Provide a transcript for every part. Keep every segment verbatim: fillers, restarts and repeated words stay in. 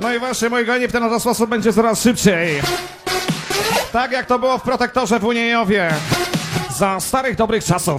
No i właśnie, moi kochani, w ten oto sposób będzie coraz szybciej. Tak jak to było w Protektorze w Uniejowie. Za starych, dobrych czasów.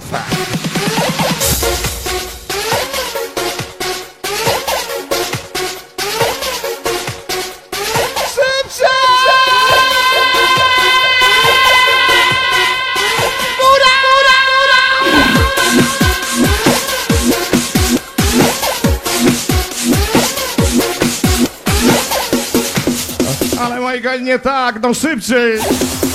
Ale moi kochani, nie tak, no szybciej.